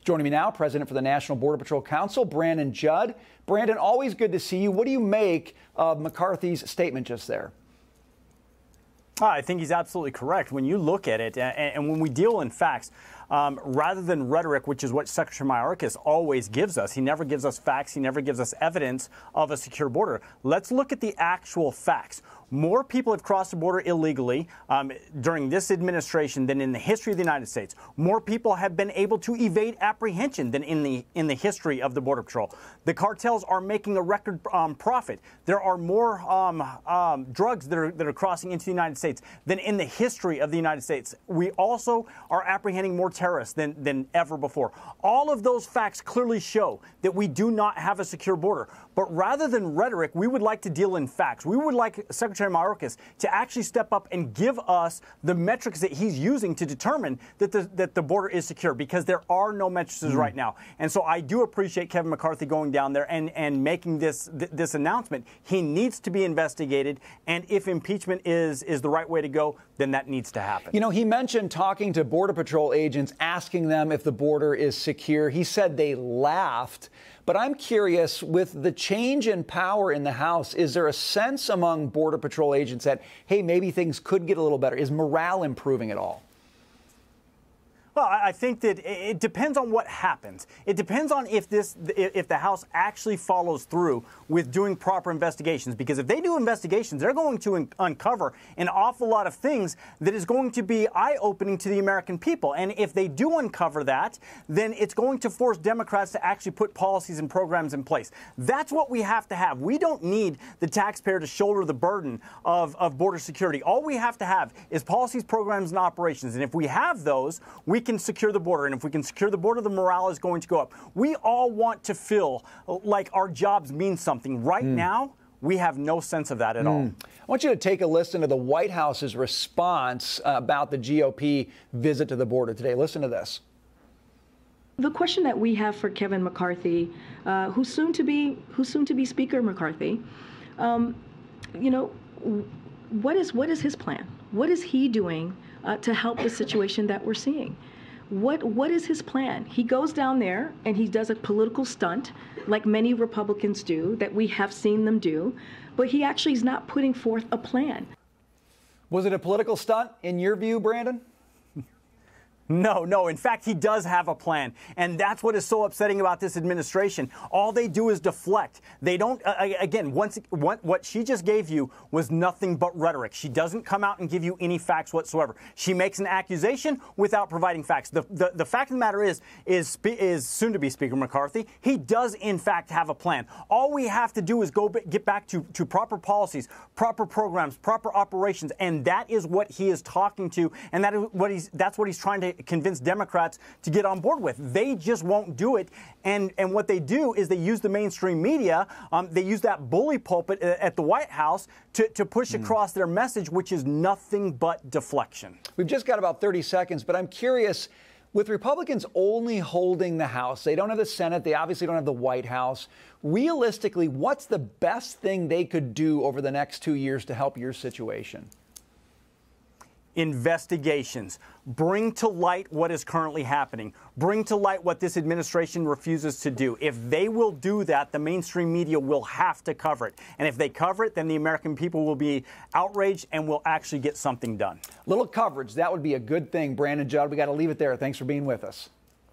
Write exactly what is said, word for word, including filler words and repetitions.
Joining me now, President for the National Border Patrol Council, Brandon Judd. Brandon, always good to see you. What do you make of McCarthy's statement just there? I think he's absolutely correct. When you look at it, and, and when we deal in facts, um, rather than rhetoric, which is what Secretary Mayorkas always gives us, he never gives us facts, he never gives us evidence of a secure border. Let's look at the actual facts. More people have crossed the border illegally um, during this administration than in the history of the United States. More people have been able to evade apprehension than in the in the history of the Border Patrol. The cartels are making a record um, profit. There are more um, um, drugs that are, that are crossing into the United States than in the history of the United States. We also are apprehending more terrorists than, than ever before. All of those facts clearly show that we do not have a secure border. But rather than rhetoric, we would like to deal in facts. We would like Secretary Mayorkas to actually step up and give us the metrics that he's using to determine that the, that the border is secure, because there are no metrics mm. right now. And so I do appreciate Kevin McCarthy going down there and, and making this th this announcement. He needs to be investigated, and if impeachment is, is the right way to go, then that needs to happen. You know, he mentioned talking to Border Patrol agents, asking them if the border is secure. He said they laughed. But I'm curious, with the change in power in the House, is there a sense among Border Patrol agents that, hey, maybe things could get a little better? Is morale improving at all? Well, I think that it depends on what happens. It depends on if this, if the House actually follows through with doing proper investigations. Because if they do investigations, they're going to uncover an awful lot of things that is going to be eye-opening to the American people. And if they do uncover that, then it's going to force Democrats to actually put policies and programs in place. That's what we have to have. We don't need the taxpayer to shoulder the burden of, of border security. All we have to have is policies, programs, and operations. And if we have those, we can secure the border. And if we can secure the border, the morale is going to go up. We all want to feel like our jobs mean something. Right mm. now, we have no sense of that at mm. all. I want you to take a listen to the White House's response uh, about the G O P visit to the border today. Listen to this. The question that we have for Kevin McCarthy, uh, who's soon to be who's soon to be Speaker McCarthy, um, you know, what is what is his plan? What is he doing uh, to help the situation that we're seeing? What what is his plan? He goes down there and he does a political stunt, like many Republicans do, that we have seen them do, but he actually is not putting forth a plan. Was it a political stunt in your view, Brandon? No, no. In fact, he does have a plan. And that's what is so upsetting about this administration. All they do is deflect. They don't, uh, again, once what, what she just gave you was nothing but rhetoric. She doesn't come out and give you any facts whatsoever. She makes an accusation without providing facts. The, the, the fact of the matter is, is, is soon to be Speaker McCarthy, he does in fact have a plan. All we have to do is go get back to, to proper policies, proper programs, proper operations. And that is what he is talking to. And that is what he's, that's what he's trying to convince Democrats to get on board with. They just won't do it. And and what they do is they use the mainstream media. Um, they use that bully pulpit at the White House to, to push mm. across their message, which is nothing but deflection. We've just got about thirty seconds, but I'm curious, with Republicans only holding the House, they don't have the Senate, they obviously don't have the White House. Realistically, what's the best thing they could do over the next two years to help your situation? Investigations. Bring to light what is currently happening. Bring to light what this administration refuses to do. If they will do that, the mainstream media will have to cover it. And if they cover it, then the American people will be outraged and will actually get something done. Little coverage. That would be a good thing. Brandon Judd, we got to leave it there. Thanks for being with us.